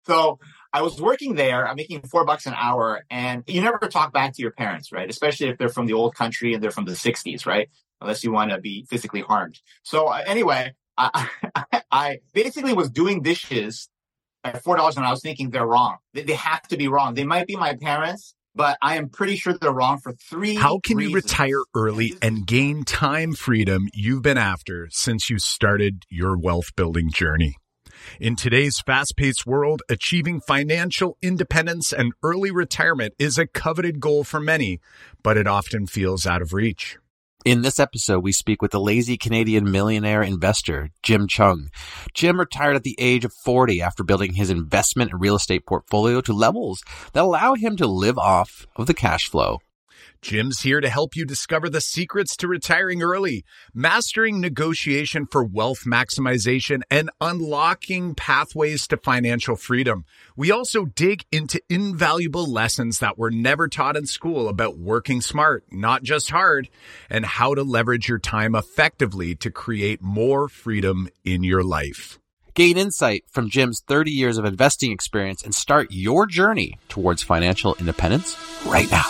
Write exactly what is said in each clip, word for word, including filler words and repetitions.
So I was working there. I'm making four bucks an hour, and you never talk back to your parents, right? Especially if they're from the old country and they're from the sixties, right? Unless you want to be physically harmed. So uh, anyway, I, I, I basically was doing dishes at four dollars an hour. I was thinking they're wrong. They, they have to be wrong. They might be my parents, but I am pretty sure they're wrong for three How can reasons. you retire early and gain time freedom you've been after since you started your wealth building journey? In today's fast-paced world, achieving financial independence and early retirement is a coveted goal for many, but it often feels out of reach. In this episode, we speak with the lazy Canadian millionaire investor, Jim Cheung. Jim retired at the age of forty after building his investment and real estate portfolio to levels that allow him to live off of the cash flow. Jim's here to help you discover the secrets to retiring early, mastering negotiation for wealth maximization, and unlocking pathways to financial freedom. We also dig into invaluable lessons that were never taught in school about working smart, not just hard, and how to leverage your time effectively to create more freedom in your life. Gain insight from Jim's thirty years of investing experience and start your journey towards financial independence right now.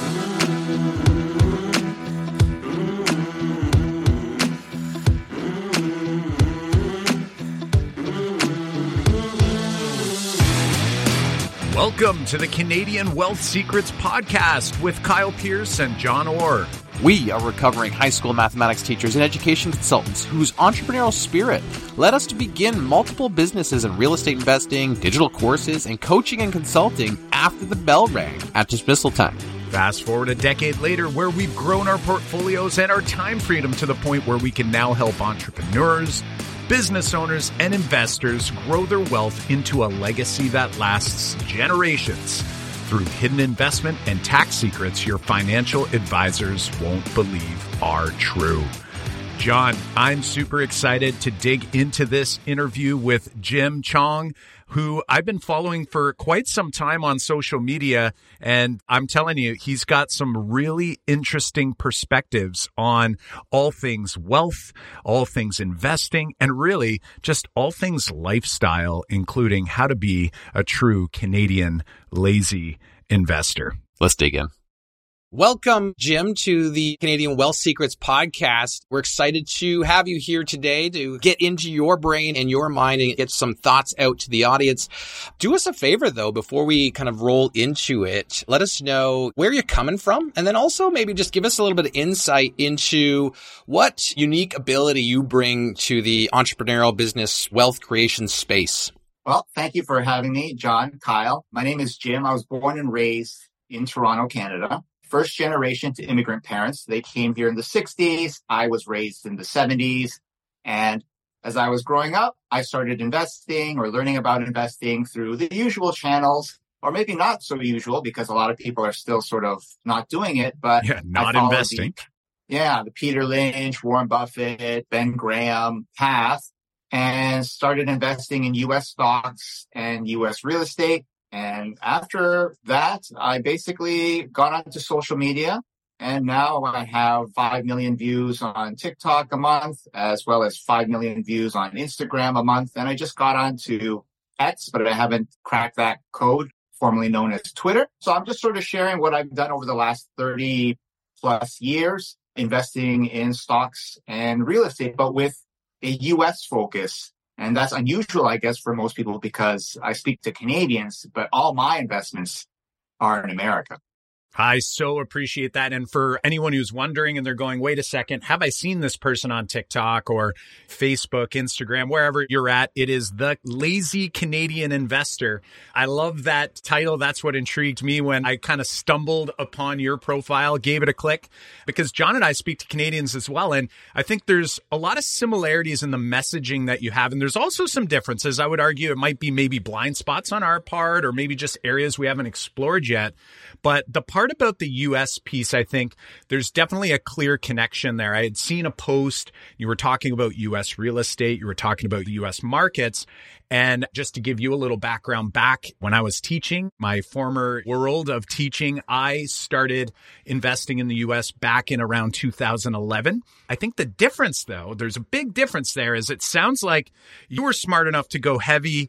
Welcome to the Canadian Wealth Secrets Podcast with Kyle Pearce and John Orr. We are recovering high school mathematics teachers and education consultants whose entrepreneurial spirit led us to begin multiple businesses in real estate investing, digital courses, and coaching and consulting after the bell rang at dismissal time. Fast forward a decade later, where we've grown our portfolios and our time freedom to the point where we can now help entrepreneurs, business owners, and investors grow their wealth into a legacy that lasts generations through hidden investment and tax secrets your financial advisors won't believe are true. John, I'm super excited to dig into this interview with Jim Cheung, who I've been following for quite some time on social media. And I'm telling you, he's got some really interesting perspectives on all things wealth, all things investing, and really just all things lifestyle, including how to be a true Canadian lazy investor. Let's dig in. Welcome, Jim, to the Canadian Wealth Secrets Podcast. We're excited to have you here today to get into your brain and your mind and get some thoughts out to the audience. Do us a favor, though, before we kind of roll into it. Let us know where you're coming from, and then also maybe just give us a little bit of insight into what unique ability you bring to the entrepreneurial business wealth creation space. Well, thank you for having me, John, Kyle. My name is Jim. I was born and raised in Toronto, Canada. First generation to immigrant parents. They came here in the sixties. I was raised in the seventies. And as I was growing up, I started investing or learning about investing through the usual channels, or maybe not so usual because a lot of people are still sort of not doing it. But yeah, not investing. The, yeah, the Peter Lynch, Warren Buffett, Ben Graham path, and started investing in U S stocks and U S real estate. And after that, I basically got onto social media, and now I have five million views on TikTok a month, as well as five million views on Instagram a month. And I just got onto X, but I haven't cracked that code, formerly known as Twitter. So I'm just sort of sharing what I've done over the last thirty plus years, investing in stocks and real estate, but with a U S focus. And that's unusual, I guess, for most people because I speak to Canadians, but all my investments are in America. I so appreciate that. And for anyone who's wondering and they're going, wait a second, have I seen this person on TikTok or Facebook, Instagram, wherever you're at? It is the Lazy Canadian Investor. I love that title. That's what intrigued me when I kind of stumbled upon your profile, gave it a click, because John and I speak to Canadians as well. And I think there's a lot of similarities in the messaging that you have. And there's also some differences. I would argue it might be maybe blind spots on our part or maybe just areas we haven't explored yet. But the part about the U S piece, I think there's definitely a clear connection there. I had seen a post, you were talking about U S real estate, you were talking about U S markets. And just to give you a little background, back when I was teaching, my former world of teaching, I started investing in the U S back in around two thousand eleven. I think the difference, though, there's a big difference there, is it sounds like you were smart enough to go heavy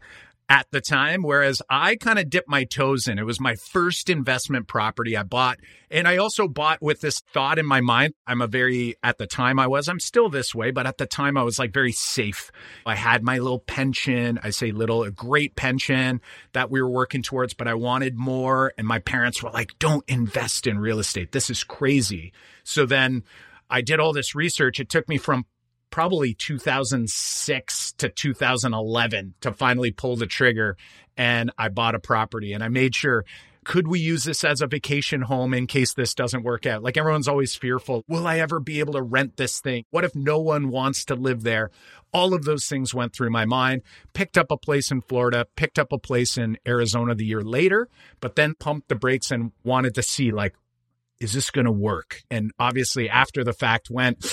at the time, whereas I kind of dipped my toes in. It was my first investment property I bought. And I also bought with this thought in my mind. I'm a very, at the time I was, I'm still this way, but at the time I was like very safe. I had my little pension. I say little, a great pension that we were working towards, but I wanted more. And my parents were like, don't invest in real estate. This is crazy. So then I did all this research. It took me from probably two thousand six to two thousand eleven to finally pull the trigger, and I bought a property and I made sure, could we use this as a vacation home in case this doesn't work out? Like everyone's always fearful. Will I ever be able to rent this thing? What if no one wants to live there? All of those things went through my mind. Picked up a place in Florida, picked up a place in Arizona the year later, but then pumped the brakes and wanted to see, like, is this going to work? And obviously after the fact went,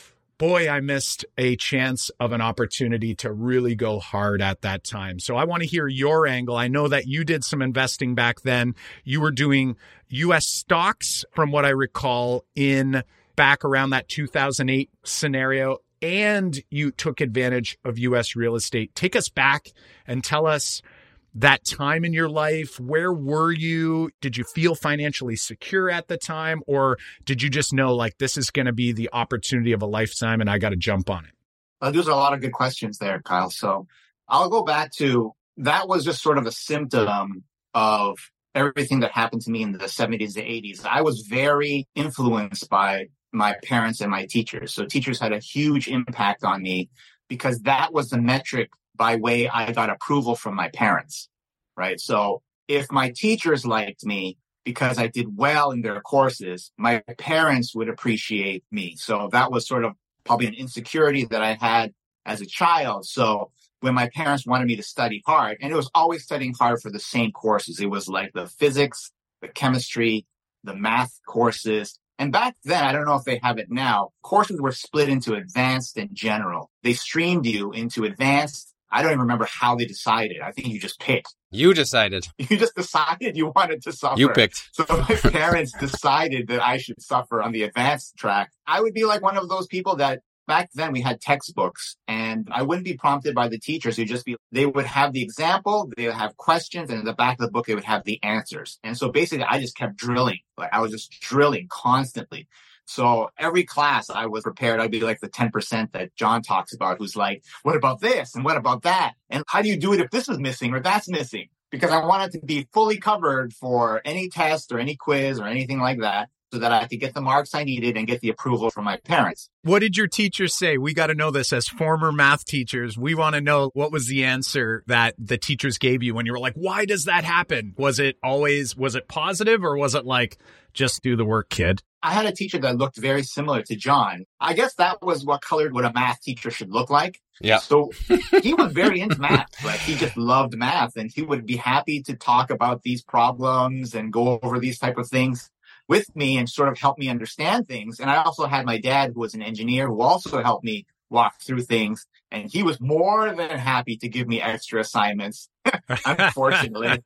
boy, I missed a chance of an opportunity to really go hard at that time. So I want to hear your angle. I know that you did some investing back then. You were doing U S stocks, from what I recall, in back around that two thousand eight scenario, and you took advantage of U S real estate. Take us back and tell us that time in your life. Where were you? Did you feel financially secure at the time? Or did you just know, like, this is going to be the opportunity of a lifetime and I got to jump on it? Uh, there's a lot of good questions there, Kyle. So I'll go back to, that was just sort of a symptom of everything that happened to me in the seventies and eighties. I was very influenced by my parents and my teachers. So teachers had a huge impact on me because that was the metric by way I got approval from my parents, right? So if my teachers liked me because I did well in their courses, my parents would appreciate me. So that was sort of probably an insecurity that I had as a child. So when my parents wanted me to study hard, and it was always studying hard for the same courses. It was like the physics, the chemistry, the math courses. And back then, I don't know if they have it now, courses were split into advanced and general. They streamed you into advanced. I don't even remember how they decided. I think you just picked. You decided. You just decided you wanted to suffer. You picked. So my parents decided that I should suffer on the advanced track. I would be like one of those people that back then we had textbooks and I wouldn't be prompted by the teachers. It'd just be, they would have the example, they would have questions, and in the back of the book, they would have the answers. And so basically I just kept drilling. Like I was just drilling constantly. So every class I was prepared. I'd be like the ten percent that John talks about, who's like, what about this? And what about that? And how do you do it if this is missing or that's missing? Because I wanted to be fully covered for any test or any quiz or anything like that, so that I could get the marks I needed and get the approval from my parents. What did your teachers say? We got to know this as former math teachers. We want to know, what was the answer that the teachers gave you when you were like, why does that happen? Was it always, was it positive, or was it like, just do the work, kid? I had a teacher that looked very similar to John. I guess that was what colored what a math teacher should look like. Yeah. So he was very into math. Like he just loved math, and he would be happy to talk about these problems and go over these type of things with me and sort of help me understand things. And I also had my dad, who was an engineer, who also helped me walk through things. And he was more than happy to give me extra assignments, unfortunately.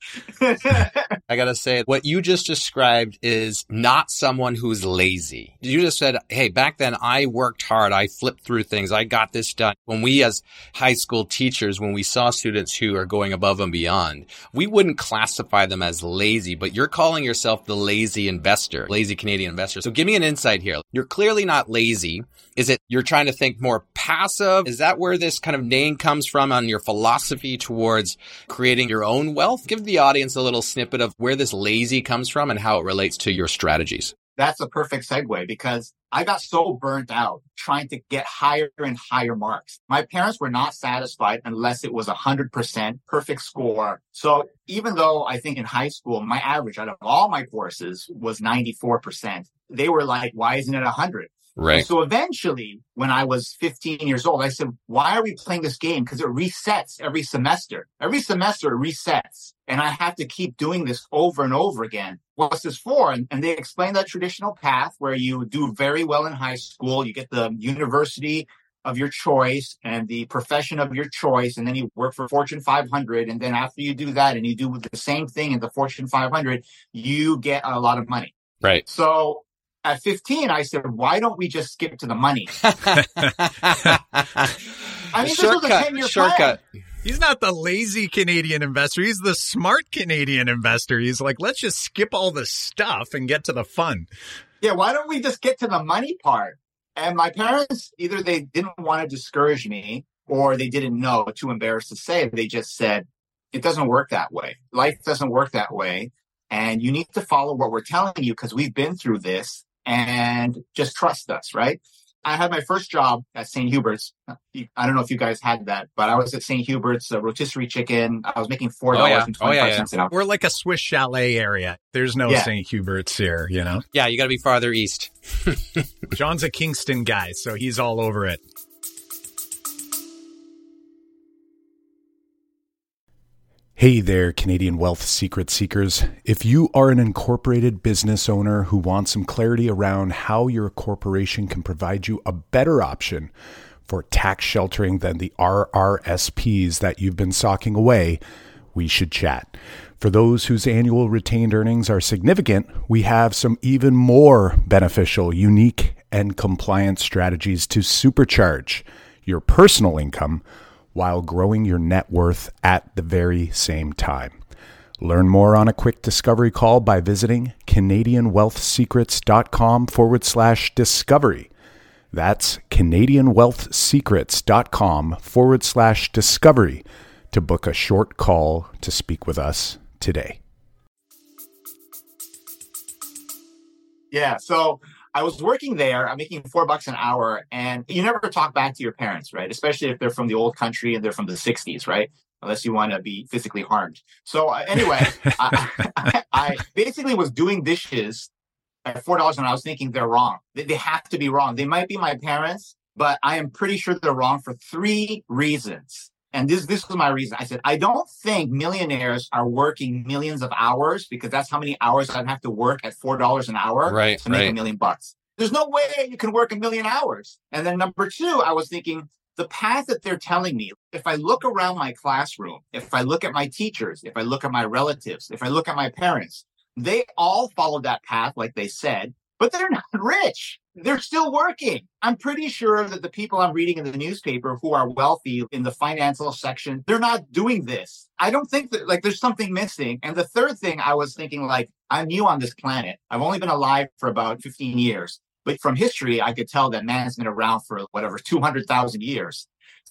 I got to say, what you just described is not someone who's lazy. You just said, hey, back then I worked hard. I flipped through things. I got this done. When we as high school teachers, when we saw students who are going above and beyond, we wouldn't classify them as lazy, but you're calling yourself the lazy investor, lazy Canadian investor. So give me an insight here. You're clearly not lazy. Is it you're trying to think more passive? Is that where this kind of name comes from on your philosophy towards creating your own wealth? Give the audience a little snippet of where this lazy comes from and how it relates to your strategies. That's a perfect segue, because I got so burnt out trying to get higher and higher marks. My parents were not satisfied unless it was a hundred percent perfect score. So even though I think in high school, my average out of all my courses was ninety-four percent, they were like, why isn't it a hundred? Right. And so eventually, when I was fifteen years old, I said, why are we playing this game? Because it resets every semester. Every semester it resets. And I have to keep doing this over and over again. What's this for? And, and they explained that traditional path where you do very well in high school. You get the university of your choice and the profession of your choice. And then you work for Fortune five hundred. And then after you do that and you do the same thing in the Fortune five hundred, you get a lot of money. Right. So at fifteen, I said, why don't we just skip to the money? I mean, this was a ten-year shortcut. plan. He's not the lazy Canadian investor. He's the smart Canadian investor. He's like, let's just skip all the stuff and get to the fun. Yeah, why don't we just get to the money part? And my parents, either they didn't want to discourage me or they didn't know, too embarrassed to say. They just said, it doesn't work that way. Life doesn't work that way. And you need to follow what we're telling you because we've been through this and just trust us, right? I had my first job at Saint Hubert's. I don't know if you guys had that, but I was at Saint Hubert's, uh, rotisserie chicken. I was making four dollars and twenty-five cents oh, yeah, yeah. an hour. We're like a Swiss chalet area. There's no Yeah. Saint Hubert's here, you know? Yeah, you got to be farther east. John's a Kingston guy, so he's all over it. Hey there, Canadian Wealth Secret Seekers. If you are an incorporated business owner who wants some clarity around how your corporation can provide you a better option for tax sheltering than the R R S Ps that you've been socking away, we should chat. For those whose annual retained earnings are significant, we have some even more beneficial, unique, and compliant strategies to supercharge your personal income while growing your net worth at the very same time. Learn more on a quick discovery call by visiting canadianwealthsecrets.com forward slash discovery. That's canadianwealthsecrets.com forward slash discovery to book a short call to speak with us today. Yeah, so I was working there. I'm making four bucks an hour, and you never talk back to your parents, right? Especially if they're from the old country and they're from the sixties, right? Unless you want to be physically harmed. So uh, anyway, I, I, I basically was doing dishes at four dollars, and I was thinking they're wrong. They, they have to be wrong. They might be my parents, but I am pretty sure they're wrong for three reasons. And this this was my reason. I said, I don't think millionaires are working millions of hours because that's how many hours I'd have to work at four dollars an hour Right, to make right. a million bucks. There's no way you can work a million hours. And then number two, I was thinking the path that they're telling me, if I look around my classroom, if I look at my teachers, if I look at my relatives, if I look at my parents, they all followed that path like they said, but they're not rich. They're still working. I'm pretty sure that the people I'm reading in the newspaper who are wealthy in the financial section, they're not doing this. I don't think that, like, there's something missing. And the third thing I was thinking, like, I'm new on this planet. I've only been alive for about fifteen years. But from history, I could tell that man's been around for whatever, two hundred thousand years.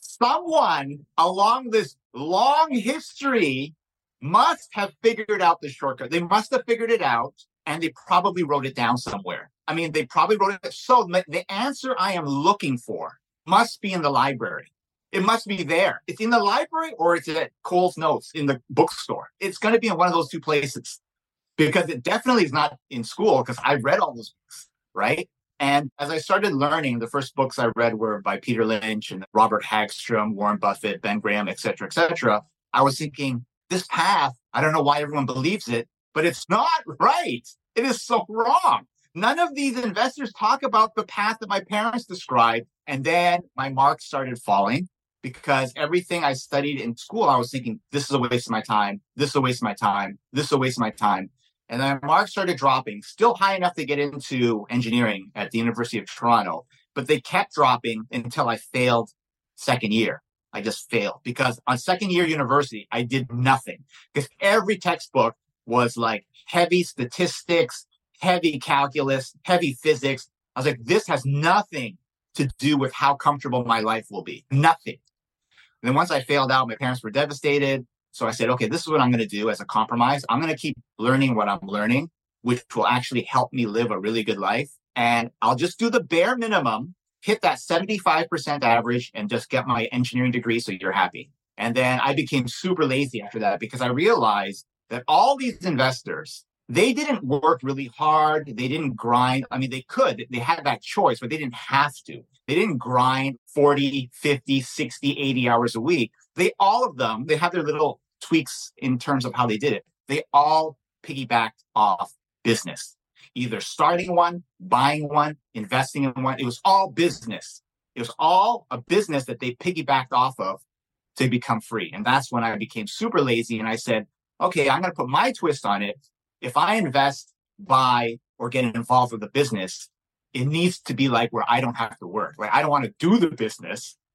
Someone along this long history must have figured out the shortcut. They must have figured it out. And they probably wrote it down somewhere. I mean, they probably wrote it. So the answer I am looking for must be in the library. It must be there. It's in the library or it's at Cole's Notes in the bookstore. It's going to be in one of those two places because it definitely is not in school because I read all those books, right? And as I started learning, the first books I read were by Peter Lynch and Robert Hagstrom, Warren Buffett, Ben Graham, et cetera, et cetera. I was thinking, this path, I don't know why everyone believes it, but it's not right. It is so wrong. None of these investors talk about the path that my parents described. And then my marks started falling because everything I studied in school, I was thinking, this is a waste of my time. This is a waste of my time. This is a waste of my time. And then my marks started dropping, still high enough to get into engineering at the University of Toronto. But they kept dropping until I failed second year. I just failed because on second year university, I did nothing because every textbook was like heavy statistics, heavy calculus, heavy physics. I was like, this has nothing to do with how comfortable my life will be. Nothing. And then once I failed out, my parents were devastated. So I said, okay, this is what I'm going to do as a compromise. I'm going to keep learning what I'm learning, which will actually help me live a really good life. And I'll just do the bare minimum, hit that seventy-five percent average and just get my engineering degree so you're happy. And then I became super lazy after that because I realized that all these investors, they didn't work really hard. They didn't grind. I mean, they could. They had that choice, but they didn't have to. They didn't grind forty, fifty, sixty, eighty hours a week. They, all of them, they had their little tweaks in terms of how they did it. They all piggybacked off business, either starting one, buying one, investing in one. It was all business. It was all a business that they piggybacked off of to become free. And that's when I became super lazy. And I said, okay, I'm going to put my twist on it. If I invest, buy, or get involved with the business, it needs to be like where I don't have to work. Like I don't want to do the business.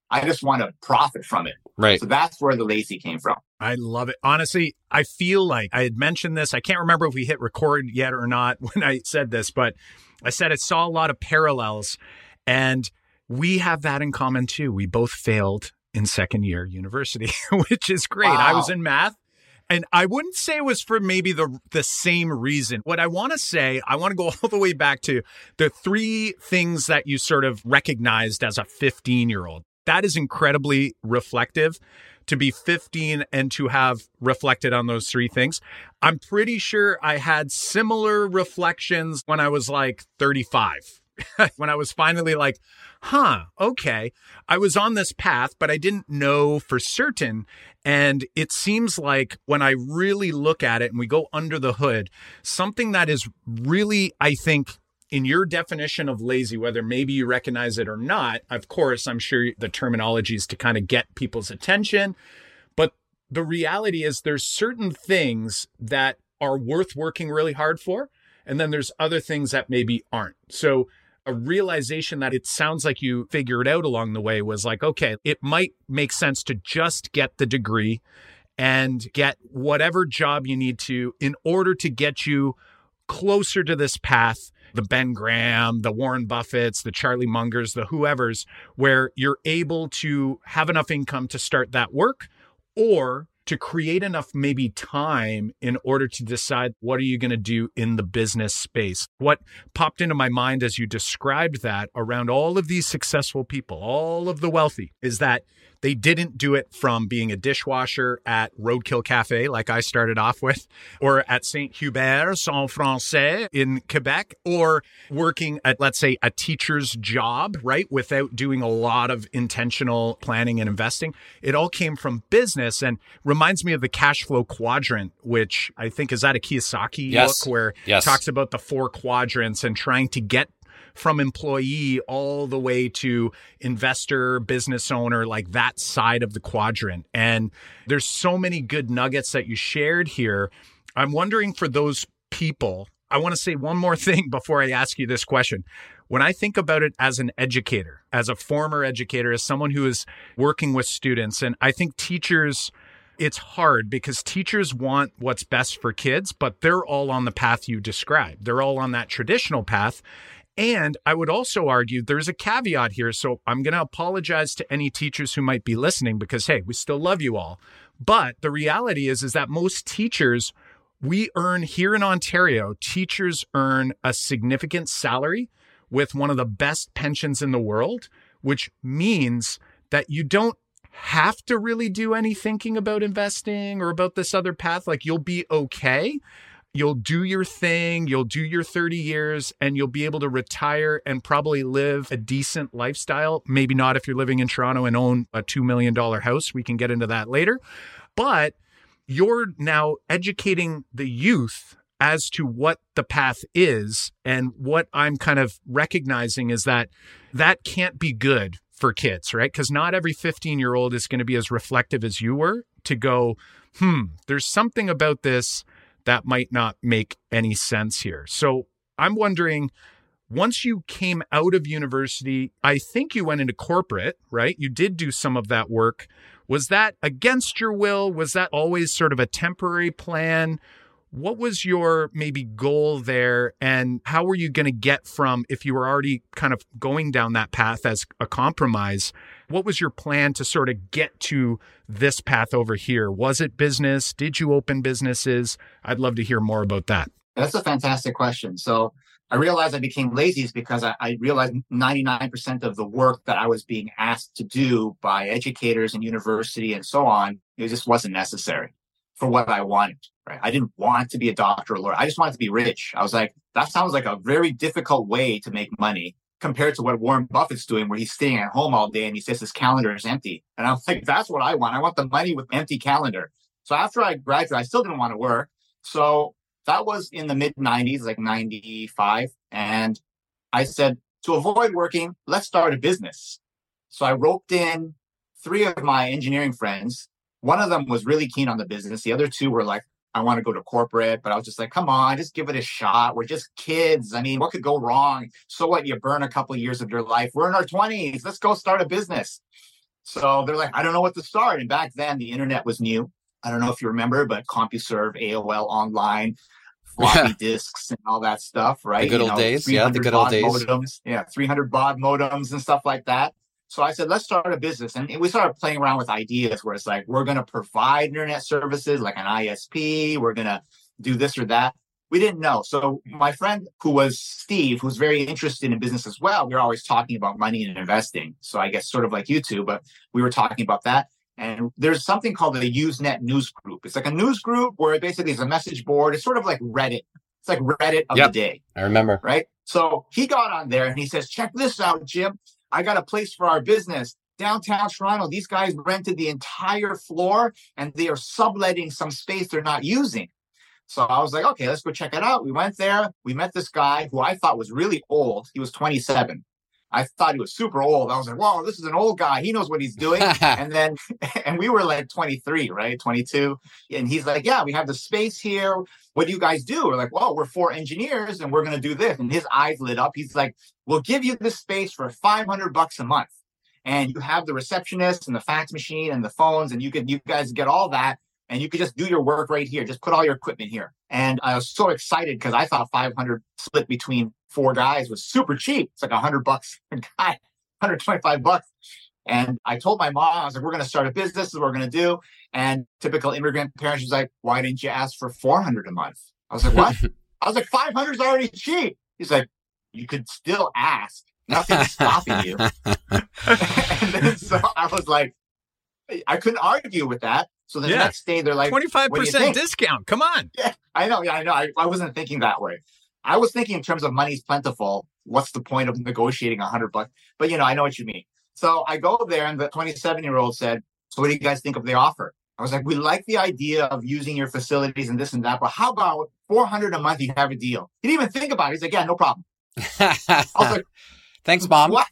I just want to profit from it. Right. So that's where the lazy came from. I love it. Honestly, I feel like I had mentioned this. I can't remember if we hit record yet or not when I said this, but I said I saw a lot of parallels, and we have that in common too. We both failed in second year university, which is great. Wow. I was in math, and I wouldn't say it was for maybe the the same reason. What I want to say, I want to go all the way back to the three things that you sort of recognized as a fifteen-year-old. That is incredibly reflective to be fifteen and to have reflected on those three things. I'm pretty sure I had similar reflections when I was like thirty-five, when I was finally like, huh, okay, I was on this path, but I didn't know for certain. And it seems like when I really look at it and we go under the hood, something that is really, I think, in your definition of lazy, whether maybe you recognize it or not, of course, I'm sure the terminology is to kind of get people's attention. But the reality is there's certain things that are worth working really hard for. And then there's other things that maybe aren't. So a realization that it sounds like you figured out along the way was like, okay, it might make sense to just get the degree and get whatever job you need to in order to get you closer to this path. The Ben Graham, the Warren Buffetts, the Charlie Mungers, the whoever's, where you're able to have enough income to start that work or to create enough maybe time in order to decide what are you going to do in the business space. What popped into my mind as you described that around all of these successful people, all of the wealthy, is that they didn't do it from being a dishwasher at Roadkill Cafe, like I started off with, or at Saint Hubert's en Français in Quebec, or working at, let's say, a teacher's job, right? Without doing a lot of intentional planning and investing. It all came from business and reminds me of the cash flow quadrant, which I think is that a Kiyosaki yes. book where yes. it talks about the four quadrants and trying to get from employee all the way to investor, business owner, like that side of the quadrant. And there's so many good nuggets that you shared here. I'm wondering for those people, I want to say one more thing before I ask you this question. When I think about it as an educator, as a former educator, as someone who is working with students, and I think teachers, it's hard because teachers want what's best for kids, but they're all on the path you described. They're all on that traditional path. And I would also argue there's a caveat here. So I'm going to apologize to any teachers who might be listening because, hey, we still love you all. But the reality is, is that most teachers, we earn here in Ontario, teachers earn a significant salary with one of the best pensions in the world, which means that you don't have to really do any thinking about investing or about this other path. Like you'll be okay. You'll do your thing, you'll do your thirty years, and you'll be able to retire and probably live a decent lifestyle. Maybe not if you're living in Toronto and own a two million dollars house. We can get into that later. But you're now educating the youth as to what the path is. And what I'm kind of recognizing is that that can't be good for kids, right? Because not every fifteen-year-old is going to be as reflective as you were to go, hmm, there's something about this that might not make any sense here. So I'm wondering, once you came out of university, I think you went into corporate, right? You did do some of that work. Was that against your will? Was that always sort of a temporary plan? What was your maybe goal there? And how were you going to get from, if you were already kind of going down that path as a compromise, what was your plan to sort of get to this path over here? Was it business? Did you open businesses? I'd love to hear more about that. That's a fantastic question. So I realized I became lazy because I, I realized ninety-nine percent of the work that I was being asked to do by educators and university and so on, it just wasn't necessary for what I wanted, right? I didn't want to be a doctor or lawyer. I just wanted to be rich. I was like, that sounds like a very difficult way to make money compared to what Warren Buffett's doing, where he's staying at home all day and he says his calendar is empty. And I'm like, that's what I want. I want the money with empty calendar. So after I graduated, I still didn't want to work. So that was in the mid nineties, like ninety-five. And I said, to avoid working, let's start a business. So I roped in three of my engineering friends. One of them was really keen on the business. The other two were like, I want to go to corporate, but I was just like, come on, just give it a shot. We're just kids. I mean, what could go wrong? So what? You burn a couple of years of your life. We're in our twenties. Let's go start a business. So they're like, I don't know what to start. And back then the internet was new. I don't know if you remember, but CompuServe, A O L Online, floppy disks and all that stuff, right? The good old you know, days. Yeah, the good old days. Modems. Yeah, three hundred baud modems and stuff like that. So I said, let's start a business. And we started playing around with ideas where it's like, we're going to provide internet services like an I S P. We're going to do this or that. We didn't know. So my friend who was Steve, who's very interested in business as well, we were always talking about money and investing. So I guess sort of like you two, but we were talking about that. And there's something called the Usenet news group. It's like a news group where it basically is a message board. It's sort of like Reddit. It's like Reddit of yep, the day. I remember. Right? So he got on there and he says, check this out, Jim. I got a place for our business. Downtown Toronto, these guys rented the entire floor and they are subletting some space they're not using. So I was like, okay, let's go check it out. We went there. We met this guy who I thought was really old. He was twenty-seven. I thought he was super old. I was like, whoa, this is an old guy. He knows what he's doing. And then, and we were like twenty-three, right? twenty-two. And he's like, yeah, we have the space here. What do you guys do? We're like, well, we're four engineers and we're going to do this. And his eyes lit up. He's like, we'll give you this space for five hundred bucks a month. And you have the receptionist and the fax machine and the phones, and you can, you guys get all that. And you could just do your work right here. Just put all your equipment here. And I was so excited because I thought five hundred split between four guys was super cheap. It's like a hundred bucks a guy, one hundred twenty-five bucks. And I told my mom, I was like, we're going to start a business. This is what we're going to do. And typical immigrant parents was like, why didn't you ask for four hundred a month? I was like, what? I was like, five hundred is already cheap. He's like, you could still ask. Nothing's stopping you. And then so I was like, I couldn't argue with that. So the yeah. next day, they're like, twenty-five percent discount. Come on. Yeah, I know. Yeah, I know. I, I wasn't thinking that way. I was thinking in terms of money's plentiful. What's the point of negotiating a hundred bucks? But, you know, I know what you mean. So I go there and the twenty-seven year old said, so what do you guys think of the offer? I was like, we like the idea of using your facilities and this and that, but how about four hundred a month? You have a deal. He didn't even think about it. He's like, yeah, no problem. I was like, thanks, Mom. What?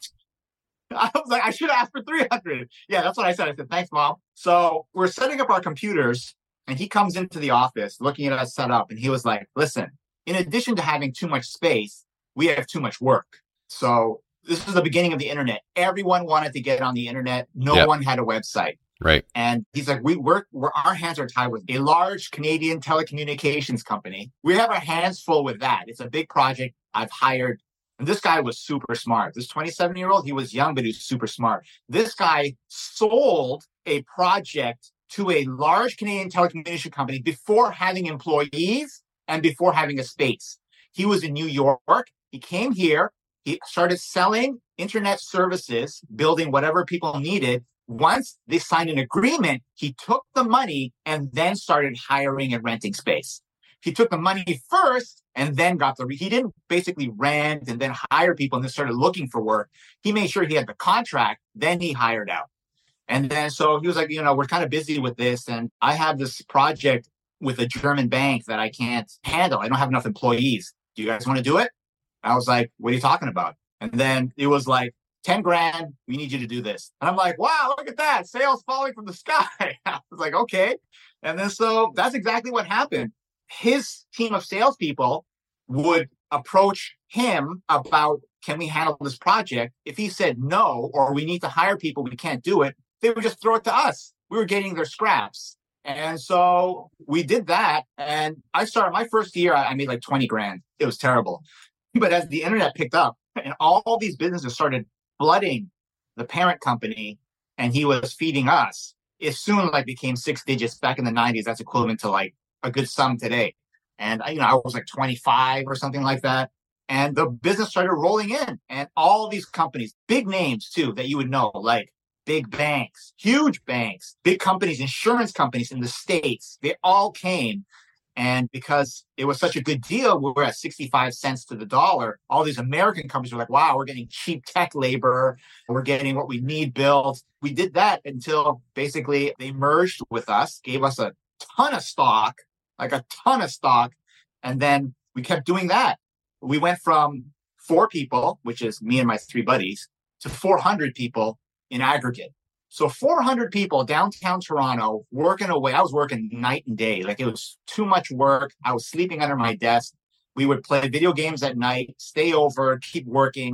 I was like, I should have asked for three hundred. Yeah, that's what I said. I said, thanks, Mom. So we're setting up our computers and he comes into the office looking at us set up. And he was like, listen, in addition to having too much space, we have too much work. So this was the beginning of the internet. Everyone wanted to get on the internet. No yep. one had a website. Right. And he's like, we work, we're, our hands are tied with a large Canadian telecommunications company. We have our hands full with that. It's a big project. I've hired. And this guy was super smart. This twenty-seven year old, he was young, but he was super smart. This guy sold a project to a large Canadian telecommunication company before having employees and before having a space. He was in New York. He came here. He started selling internet services, building whatever people needed. Once they signed an agreement, he took the money and then started hiring and renting space. He took the money first and then got the, he didn't basically rent and then hire people and then started looking for work. He made sure he had the contract, then he hired out. And then, so he was like, you know, we're kind of busy with this. And I have this project with a German bank that I can't handle. I don't have enough employees. Do you guys want to do it? I was like, what are you talking about? And then it was like, ten grand, we need you to do this. And I'm like, wow, look at that. Sales falling from the sky. I was like, okay. And then, so that's exactly what happened. His team of salespeople would approach him about, can we handle this project? If he said no, or we need to hire people, we can't do it, they would just throw it to us. We were getting their scraps. And so we did that. And I started my first year, I made like twenty grand. It was terrible. But as the internet picked up and all these businesses started flooding the parent company and he was feeding us, it soon like became six digits. Back in the nineties, that's equivalent to like a good sum today. And, you know, I was like twenty-five or something like that. And the business started rolling in and all these companies, big names too, that you would know, like big banks, huge banks, big companies, insurance companies in the States, they all came. And because it was such a good deal, we were at sixty-five cents to the dollar. All these American companies were like, wow, we're getting cheap tech labor. We're getting what we need built. We did that until basically they merged with us, gave us a ton of stock, like a ton of stock. And then we kept doing that. We went from four people, which is me and my three buddies, to four hundred people in aggregate. So four hundred people downtown Toronto working away. I was working night and day. Like it was too much work. I was sleeping under my desk. We would play video games at night, stay over, keep working.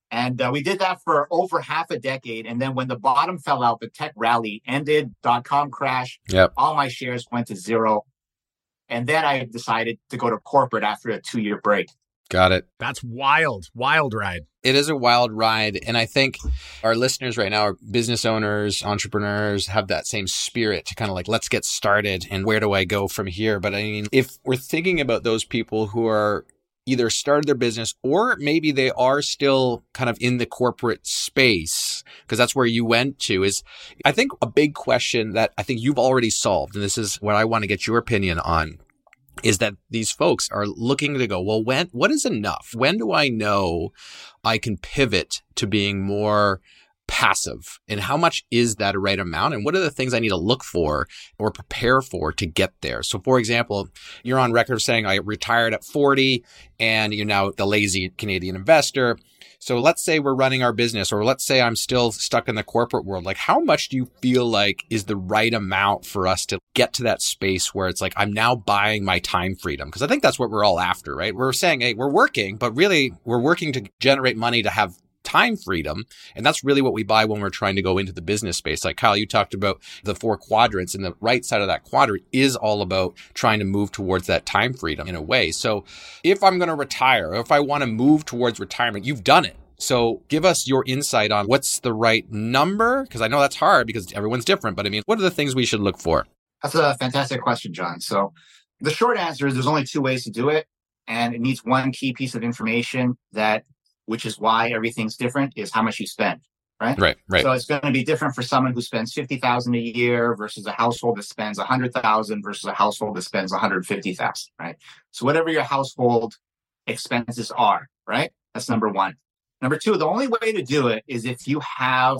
And uh, we did that for over half a decade. And then when the bottom fell out, the tech rally ended, dot-com crash, Yep. all my shares went to zero. And then I decided to go to corporate after a two-year break. Got it. That's wild, wild ride. It is a wild ride. And I think our listeners right now are business owners, entrepreneurs, have that same spirit to kind of like, let's get started and where do I go from here? But I mean, if we're thinking about those people who are either started their business or maybe they are still kind of in the corporate space, because that's where you went to, is I think a big question that I think you've already solved, and this is what I want to get your opinion on, is that these folks are looking to go, well, when, what is enough? When do I know I can pivot to being more passive? And how much is that right amount? And what are the things I need to look for or prepare for to get there? So for example, you're on record saying I retired at forty and you're now the lazy Canadian investor. So let's say we're running our business, or let's say I'm still stuck in the corporate world. Like, how much do you feel like is the right amount for us to get to that space where it's like, I'm now buying my time freedom? Because I think that's what we're all after, right? We're saying, hey, we're working, but really we're working to generate money to have time freedom. And that's really what we buy when we're trying to go into the business space. Like Kyle, you talked about the four quadrants, and the right side of that quadrant is all about trying to move towards that time freedom in a way. So if I'm going to retire, or if I want to move towards retirement, you've done it. So give us your insight on what's the right number, because I know that's hard because everyone's different. But I mean, what are the things we should look for? That's a fantastic question, John. So the short answer is there's only two ways to do it. And it needs one key piece of information that which is why everything's different, is how much you spend, right? Right, right. So it's going to be different for someone who spends fifty thousand dollars a year versus a household that spends one hundred thousand dollars versus a household that spends one hundred fifty thousand dollars, right? So whatever your household expenses are, right? That's number one. Number two, the only way to do it is if you have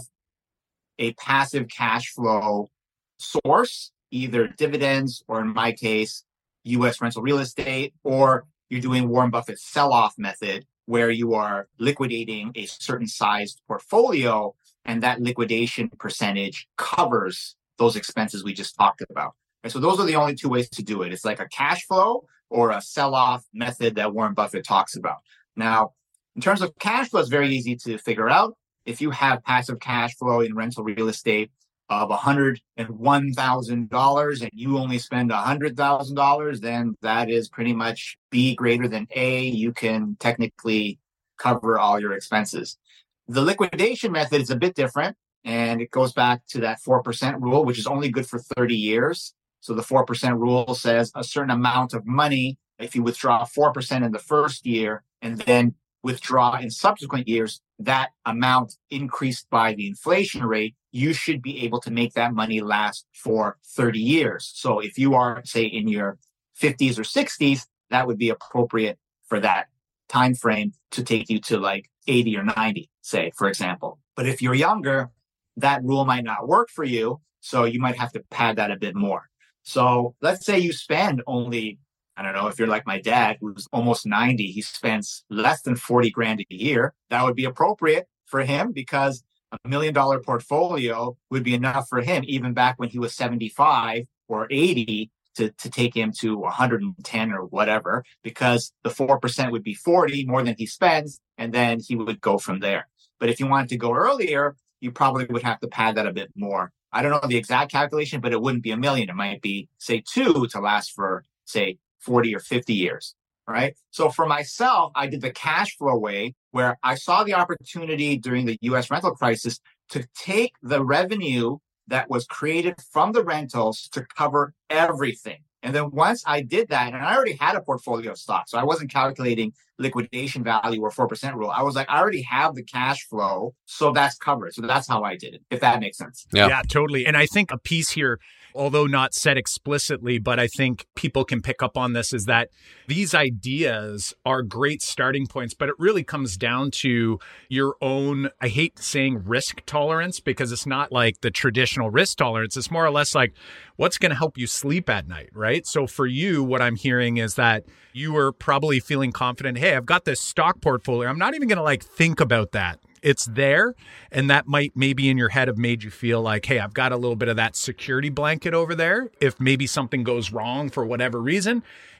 a passive cash flow source, either dividends or in my case, U S rental real estate, or you're doing Warren Buffett's sell-off method, where you are liquidating a certain sized portfolio and that liquidation percentage covers those expenses we just talked about. And so those are the only two ways to do it. It's like a cash flow or a sell-off method that Warren Buffett talks about. Now, in terms of cash flow, it's very easy to figure out. If you have passive cash flow in rental real estate of one hundred one thousand dollars and you only spend one hundred thousand dollars, then that is pretty much B greater than A. You can technically cover all your expenses. The liquidation method is a bit different, and it goes back to that four percent rule, which is only good for thirty years. So the four percent rule says a certain amount of money, if you withdraw four percent in the first year and then withdraw in subsequent years, that amount increased by the inflation rate, you should be able to make that money last for thirty years. So if you are, say, in your fifties or sixties, that would be appropriate for that time frame to take you to like eighty or ninety, say, for example. But if you're younger, that rule might not work for you. So you might have to pad that a bit more. So let's say you spend only, I don't know, if you're like my dad, who's almost ninety, he spends less than forty grand a year. That would be appropriate for him because a million dollar portfolio would be enough for him, even back when he was seventy-five or eighty, to, to take him to one hundred ten or whatever, because the four percent would be forty more than he spends, and then he would go from there. But if you wanted to go earlier, you probably would have to pad that a bit more. I don't know the exact calculation, but it wouldn't be a million. It might be, say, two to last for, say, forty or fifty years, right? So for myself, I did the cash flow way, where I saw the opportunity during the U S rental crisis to take the revenue that was created from the rentals to cover everything. And then once I did that, and I already had a portfolio of stocks, so I wasn't calculating liquidation value or four percent rule. I was like, I already have the cash flow, so that's covered. So that's how I did it, if that makes sense. Yeah, yeah, totally. And I think a piece here, although not said explicitly, but I think people can pick up on this, is that these ideas are great starting points, but it really comes down to your own, I hate saying risk tolerance, because it's not like the traditional risk tolerance. It's more or less like, what's going to help you sleep at night, right? So for you, what I'm hearing is that you were probably feeling confident, hey, I've got this stock portfolio. I'm not even going to like think about that. It's there. And that might maybe in your head have made you feel like, hey, I've got a little bit of that security blanket over there if maybe something goes wrong for whatever reason.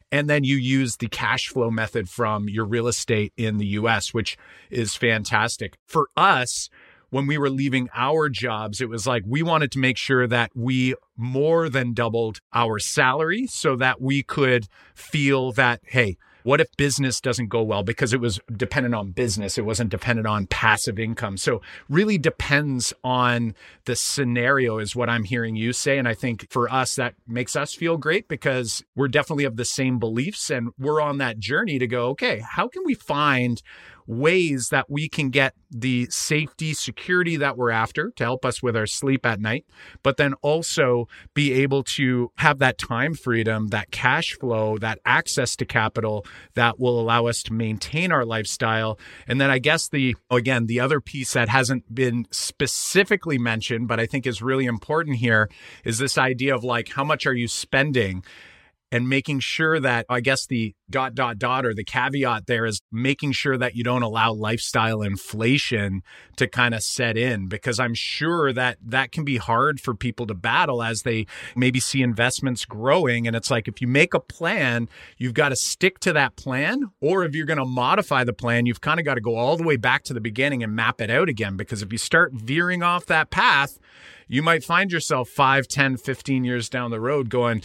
And then you use the cash flow method from your real estate in the U S, which is fantastic. For us, when we were leaving our jobs, it was like we wanted to make sure that we more than doubled our salary so that we could feel that, hey, what if business doesn't go well? Because it was dependent on business. It wasn't dependent on passive income. So really depends on the scenario is what I'm hearing you say. And I think for us, that makes us feel great because we're definitely of the same beliefs and we're on that journey to go, okay, how can we find ways that we can get the safety, security that we're after to help us with our sleep at night, but then also be able to have that time freedom, that cash flow, that access to capital that will allow us to maintain our lifestyle. And then I guess the, again, the other piece that hasn't been specifically mentioned, but I think is really important here is this idea of like, how much are you spending? And making sure that, I guess the dot, dot, dot, or the caveat there is making sure that you don't allow lifestyle inflation to kind of set in, because I'm sure that that can be hard for people to battle as they maybe see investments growing. And it's like, if you make a plan, you've got to stick to that plan, or if you're going to modify the plan, you've kind of got to go all the way back to the beginning and map it out again. Because if you start veering off that path, you might find yourself five, ten, fifteen years down the road going,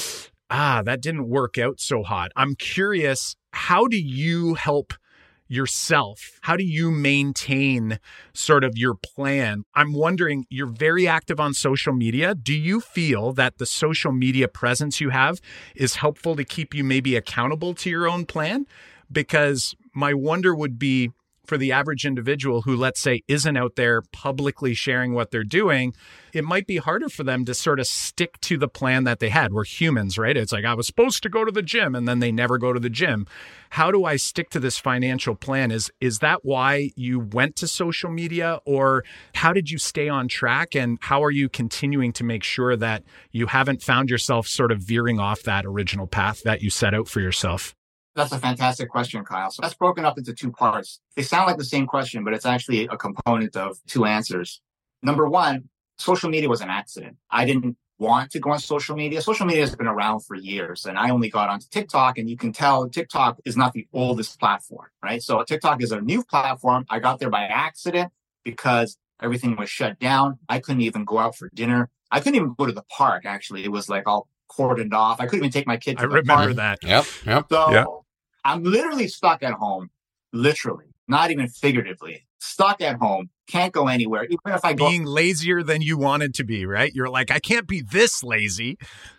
ah, that didn't work out so hot. I'm curious, how do you help yourself? How do you maintain sort of your plan? I'm wondering, you're very active on social media. Do you feel that the social media presence you have is helpful to keep you maybe accountable to your own plan? Because my wonder would be, for the average individual who, let's say, isn't out there publicly sharing what they're doing, it might be harder for them to sort of stick to the plan that they had. We're humans, right? It's like, I was supposed to go to the gym and then they never go to the gym. How do I stick to this financial plan? Is, is that why you went to social media, or how did you stay on track? And how are you continuing to make sure that you haven't found yourself sort of veering off that original path that you set out for yourself? That's a fantastic question, Kyle. So that's broken up into two parts. They sound like the same question, but it's actually a component of two answers. Number one, social media was an accident. I didn't want to go on social media. Social media has been around for years, and I only got onto TikTok, and you can tell TikTok is not the oldest platform, right? So TikTok is a new platform. I got there by accident because everything was shut down. I couldn't even go out for dinner. I couldn't even go to the park, actually. It was like all cordoned off. I couldn't even take my kid to I the remember park. that. Yep. Yep. So yep. I'm literally stuck at home, literally, not even figuratively, stuck at home, can't go anywhere. Even if I go, being lazier than you wanted to be, right? You're like, I can't be this lazy.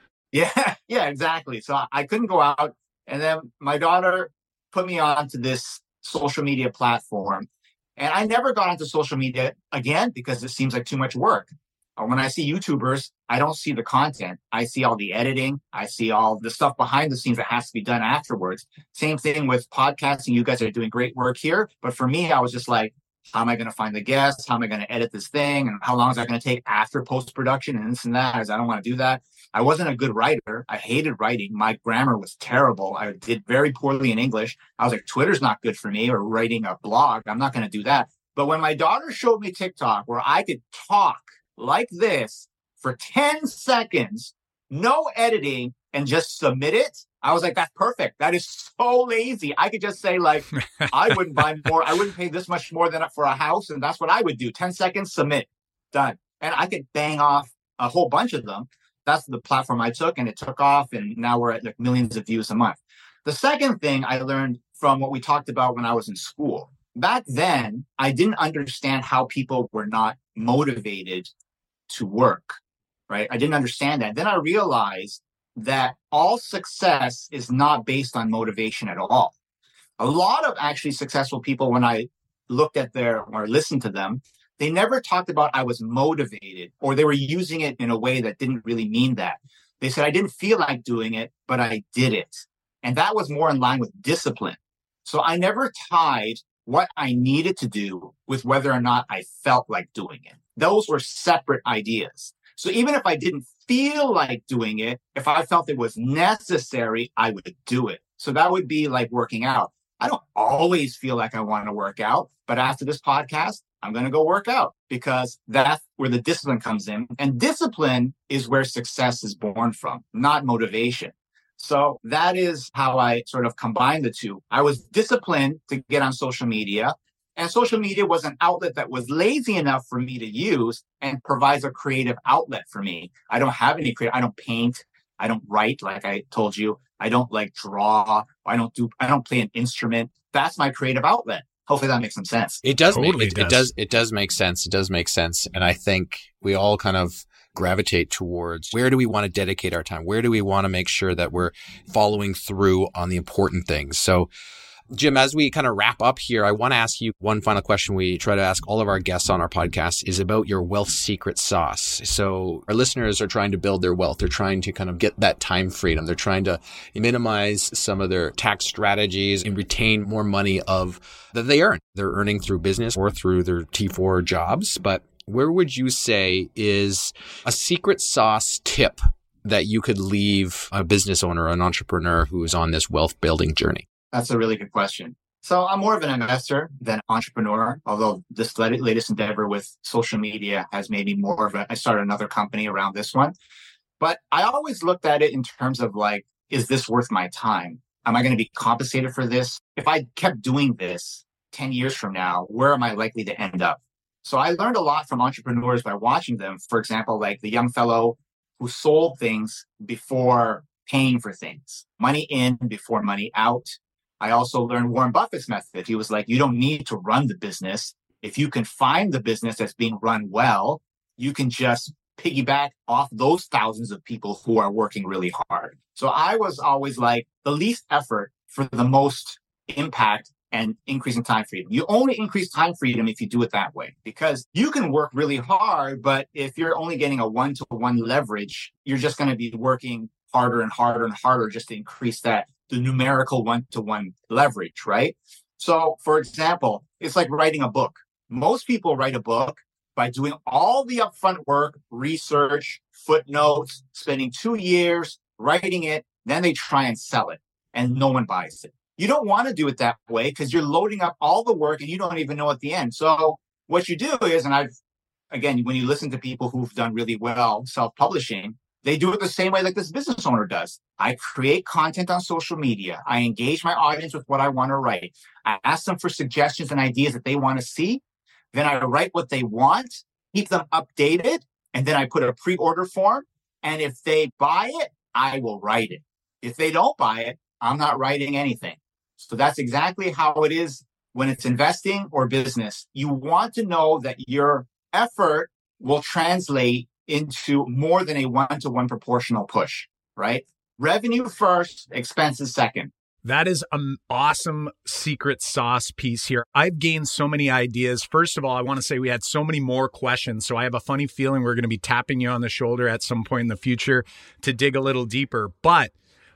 Yeah, yeah, exactly. So I couldn't go out. And then my daughter put me onto this social media platform. And I never got onto social media again because it seems like too much work. When I see YouTubers, I don't see the content. I see all the editing. I see all the stuff behind the scenes that has to be done afterwards. Same thing with podcasting. You guys are doing great work here. But for me, I was just like, how am I going to find the guests? How am I going to edit this thing? And how long is that going to take after post-production and this and that? I don't want to do that. I wasn't a good writer. I hated writing. My grammar was terrible. I did very poorly in English. I was like, Twitter's not good for me, or writing a blog. I'm not going to do that. But when my daughter showed me TikTok where I could talk like this for ten seconds, no editing, and just submit it, I was like, that's perfect. That is so lazy. I could just say, like, I wouldn't buy more. I wouldn't pay this much more than for a house. And that's what I would do. ten seconds, submit, done. And I could bang off a whole bunch of them. That's the platform I took, and it took off. And now we're at like millions of views a month. The second thing I learned from what we talked about when I was in school, back then, I didn't understand how people were not motivated to work, right? I didn't understand that. Then I realized that all success is not based on motivation at all. A lot of actually successful people, when I looked at their or listened to them, they never talked about I was motivated, or they were using it in a way that didn't really mean that. They said, I didn't feel like doing it, but I did it. And that was more in line with discipline. So I never tied what I needed to do with whether or not I felt like doing it. Those were separate ideas. So even if I didn't feel like doing it, if I felt it was necessary, I would do it. So that would be like working out. I don't always feel like I want to work out, but after this podcast, I'm going to go work out, because that's where the discipline comes in. And discipline is where success is born from, not motivation. So that is how I sort of combined the two. I was disciplined to get on social media, and social media was an outlet that was lazy enough for me to use and provides a creative outlet for me. I don't have any creative, I don't paint, I don't write, like I told you. I don't like draw. I don't do, I don't play an instrument. That's my creative outlet. Hopefully that makes some sense. It does Totally make, it, does. it does, it does make sense. It does make sense. And I think we all kind of gravitate towards where do we want to dedicate our time? Where do we want to make sure that we're following through on the important things? So Jim, as we kind of wrap up here, I want to ask you one final question we try to ask all of our guests on our podcast is about your wealth secret sauce. So our listeners are trying to build their wealth. They're trying to kind of get that time freedom. They're trying to minimize some of their tax strategies and retain more money of that they earn. They're earning through business or through their T four jobs. But where would you say is a secret sauce tip that you could leave a business owner, an entrepreneur who is on this wealth building journey? That's a really good question. So I'm more of an investor than entrepreneur, although this latest endeavor with social media has made me more of a, I started another company around this one. But I always looked at it in terms of like, is this worth my time? Am I going to be compensated for this? If I kept doing this ten years from now, where am I likely to end up? So I learned a lot from entrepreneurs by watching them. For example, like the young fellow who sold things before paying for things, money in before money out. I also learned Warren Buffett's method. He was like, you don't need to run the business. If you can find the business that's being run well, you can just piggyback off those thousands of people who are working really hard. So I was always like, the least effort for the most impact and increasing time freedom. You only increase time freedom if you do it that way, because you can work really hard, but if you're only getting a one-to-one leverage, you're just going to be working harder and harder and harder just to increase that, the numerical one-to-one leverage, right? So, for example, it's like writing a book. Most people write a book by doing all the upfront work, research, footnotes, spending two years writing it, then they try and sell it, and no one buys it. You don't want to do it that way because you're loading up all the work and you don't even know at the end. So what you do is, and I've, again, when you listen to people who've done really well self-publishing, they do it the same way like this business owner does. I create content on social media. I engage my audience with what I want to write. I ask them for suggestions and ideas that they want to see. Then I write what they want, keep them updated, and then I put a pre-order form. And if they buy it, I will write it. If they don't buy it, I'm not writing anything. So that's exactly how it is when it's investing or business. You want to know that your effort will translate into more than a one-to-one proportional push, right? Revenue first, expenses second. That is an awesome secret sauce piece here. I've gained so many ideas. First of all, I want to say we had so many more questions. So I have a funny feeling we're going to be tapping you on the shoulder at some point in the future to dig a little deeper. But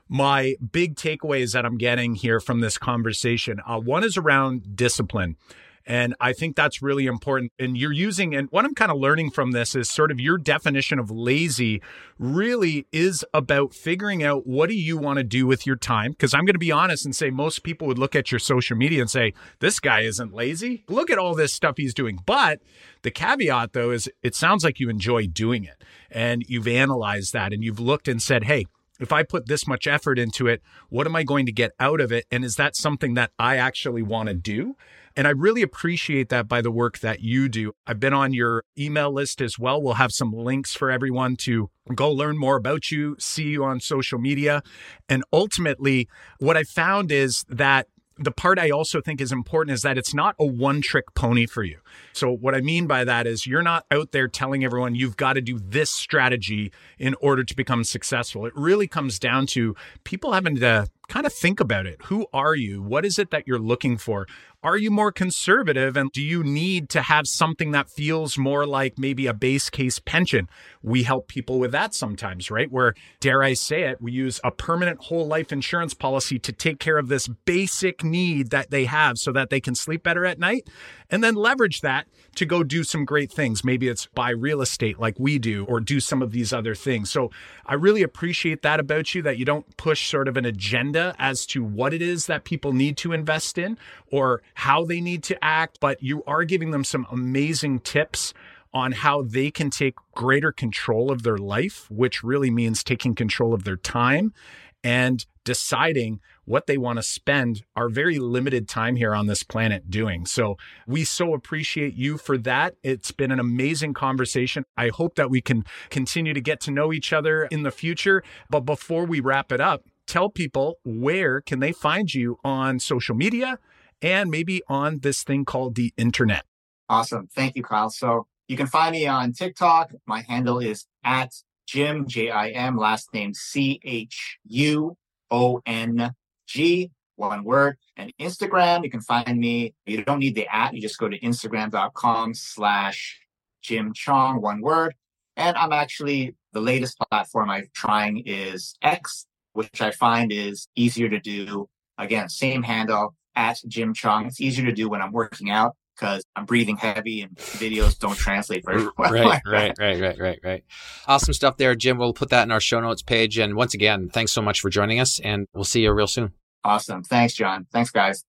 my big takeaways that I'm getting here from this conversation, uh, one is around discipline. And I think that's really important. And you're using, and what I'm kind of learning from this is sort of your definition of lazy really is about figuring out what do you want to do with your time? Because I'm going to be honest and say most people would look at your social media and say, this guy isn't lazy. Look at all this stuff he's doing. But the caveat, though, is it sounds like you enjoy doing it. And you've analyzed that and you've looked and said, hey, if I put this much effort into it, what am I going to get out of it? And is that something that I actually want to do? And I really appreciate that by the work that you do. I've been on your email list as well. We'll have some links for everyone to go learn more about you, see you on social media. And ultimately, what I found is that the part I also think is important is that it's not a one-trick pony for you. So what I mean by that is you're not out there telling everyone you've got to do this strategy in order to become successful. It really comes down to people having to kind of think about it. Who are you? What is it that you're looking for? Are you more conservative? And do you need to have something that feels more like maybe a base case pension? We help people with that sometimes, right? Where, dare I say it, we use a permanent whole life insurance policy to take care of this basic need that they have so that they can sleep better at night, and then leverage that to go do some great things. Maybe it's buy real estate like we do, or do some of these other things. So I really appreciate that about you, that you don't push sort of an agenda as to what it is that people need to invest in or how they need to act, but you are giving them some amazing tips on how they can take greater control of their life, which really means taking control of their time and deciding what they want to spend our very limited time here on this planet doing. So we so appreciate you for that. It's been an amazing conversation. I hope that we can continue to get to know each other in the future. But before we wrap it up, tell people, where can they find you on social media and maybe on this thing called the internet? Awesome. Thank you, Kyle. So you can find me on TikTok. My handle is at Jim, J I M, last name C H U O N G, one word. And Instagram, you can find me. You don't need the at. You just go to instagram.com slash Jim Chong, one word. And I'm actually, the latest platform I'm trying is X, which I find is easier to do. Again, same handle, at Jim Chong. It's easier to do when I'm working out, because I'm breathing heavy and videos don't translate very well. Right, right, right, right, right, right. Awesome stuff there, Jim. We'll put that in our show notes page. And once again, thanks so much for joining us, and we'll see you real soon. Awesome. Thanks, John. Thanks, guys.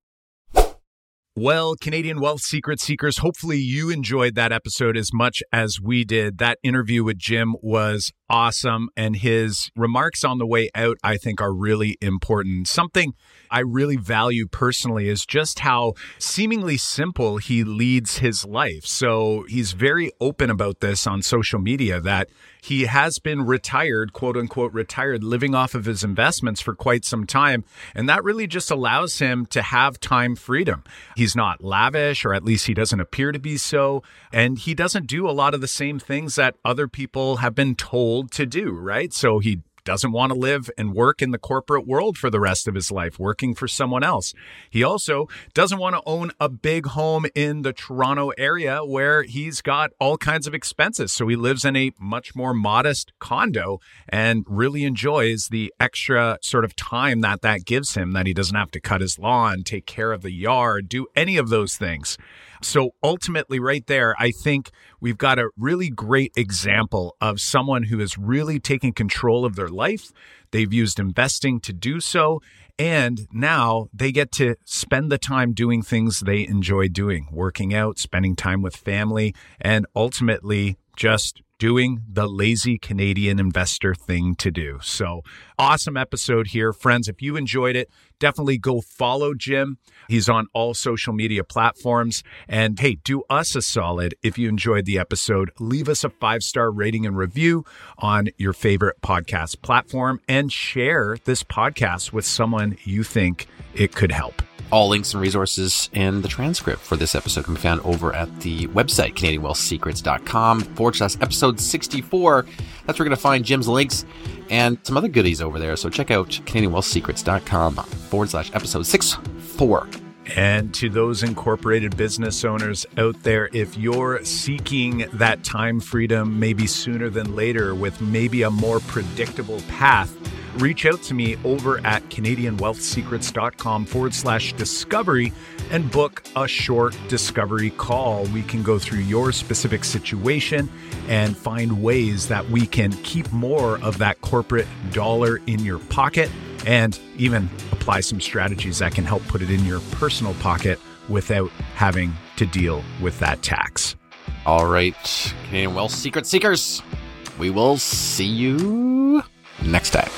Well, Canadian Wealth Secret Seekers, hopefully you enjoyed that episode as much as we did. That interview with Jim was awesome, and his remarks on the way out, I think, are really important. Something I really value personally is just how seemingly simple he leads his life. So he's very open about this on social media, that he has been retired, quote unquote, retired, living off of his investments for quite some time. And that really just allows him to have time freedom. He's not lavish, or at least he doesn't appear to be so. And he doesn't do a lot of the same things that other people have been told to do, right? So he doesn't want to live and work in the corporate world for the rest of his life, working for someone else. He also doesn't want to own a big home in the Toronto area where he's got all kinds of expenses. So he lives in a much more modest condo and really enjoys the extra sort of time that that gives him, that he doesn't have to cut his lawn, take care of the yard, do any of those things. So ultimately right there, I think we've got a really great example of someone who is really taking control of their life. They've used investing to do so, and now they get to spend the time doing things they enjoy doing, working out, spending time with family, and ultimately just doing the lazy Canadian investor thing to do. So awesome episode here. Friends, if you enjoyed it, definitely go follow Jim. He's on all social media platforms. And hey, do us a solid. If you enjoyed the episode, leave us a five-star rating and review on your favorite podcast platform, and share this podcast with someone you think it could help. All links and resources and the transcript for this episode can be found over at the website, Canadian Wealth Secrets dot com forward slash episode sixty-four. That's where you're going to find Jim's links and some other goodies over there. So check out Canadian Wealth Secrets dot com forward slash episode sixty-four. And to those incorporated business owners out there, if you're seeking that time freedom, maybe sooner than later, with maybe a more predictable path, reach out to me over at Canadian Wealth Secrets dot com forward slash discovery and book a short discovery call. We can go through your specific situation and find ways that we can keep more of that corporate dollar in your pocket, and even apply some strategies that can help put it in your personal pocket without having to deal with that tax. All right, Canadian Wealth Secret Seekers, we will see you next time.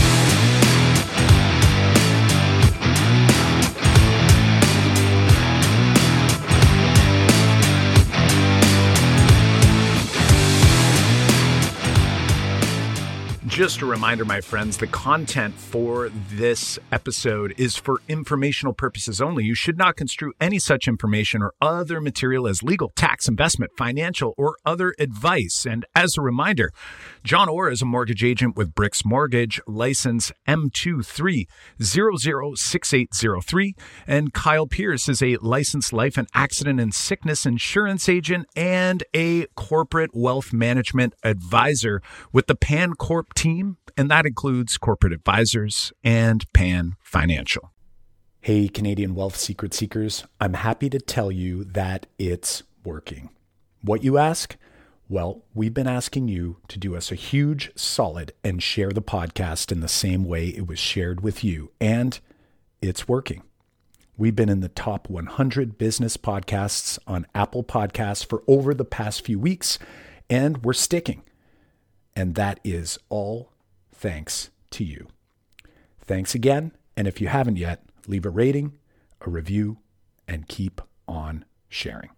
Just a reminder, my friends, the content for this episode is for informational purposes only. You should not construe any such information or other material as legal, tax, investment, financial, or other advice. And as a reminder, John Orr is a mortgage agent with Bricks Mortgage, license M two three zero zero six eight zero three, and Kyle Pierce is a licensed life and accident and sickness insurance agent and a corporate wealth management advisor with the Pan Corp team. And that includes Corporate Advisors and Pan Financial. Hey, Canadian Wealth Secret Seekers, I'm happy to tell you that it's working. What, you ask? Well, we've been asking you to do us a huge solid and share the podcast in the same way it was shared with you. And it's working. We've been in the top one hundred business podcasts on Apple Podcasts for over the past few weeks, and we're sticking. And that is all thanks to you. Thanks again. And if you haven't yet, leave a rating, a review, and keep on sharing.